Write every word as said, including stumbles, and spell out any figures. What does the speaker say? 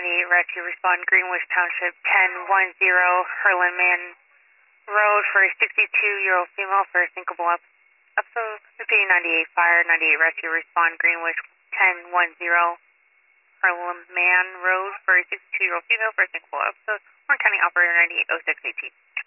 ninety-eight, rescue respond Greenwich Township, ten one zero, Herlin Man Road for a sixty-two-year-old female for a sinkable up. Episode repeating ninety-eight, fire, ninety-eight, rescue respond Greenwich, ten one zero, Herlin Man Road for a sixty-two-year-old female for a sinkable episode. Warren County Operator ninety-eight oh six eighteen.